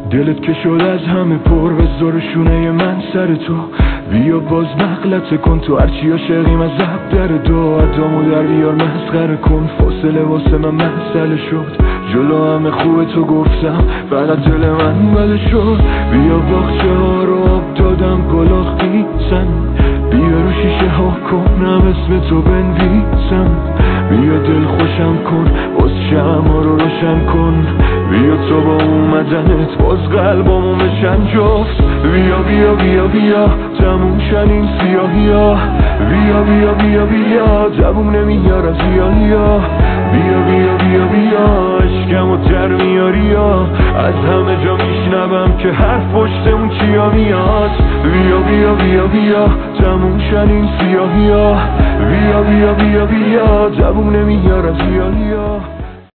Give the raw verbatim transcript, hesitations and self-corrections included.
دلت که شد از همه پر بذار شونه من سر تو. بیا باز نقلت کن تو هرچی عاشقیم از زب در دو. ادامو در بیار مسخره کن فاصله واسه من مسئله شد. جلو همه خوبه تو گفتم فقط دل من بده شد. بیا باغچه ها رو آب دادم گلاخ بیسن. بیا رو شیشه ها کنم اسم تو بنویسم. بیا دل خوشم کن باز شمع رو روشن کن. بیا تو با اومدنت باز قلبامو بشن جفت. بیا بیا بیا بیا تموم شن این سیاهی ها. بیا بیا بیا بیا جوون نمیار از سیاهی ها. بیا بیا بیا بیا عشقمو در میاری ها. از همه جا میشنوم که حرف پشت اون چیا میاد. بیا بیا بیا بیا تموم شن این سیاهی ها. بیا بیا بیا بیا جوون نمیار از سیاهی ها.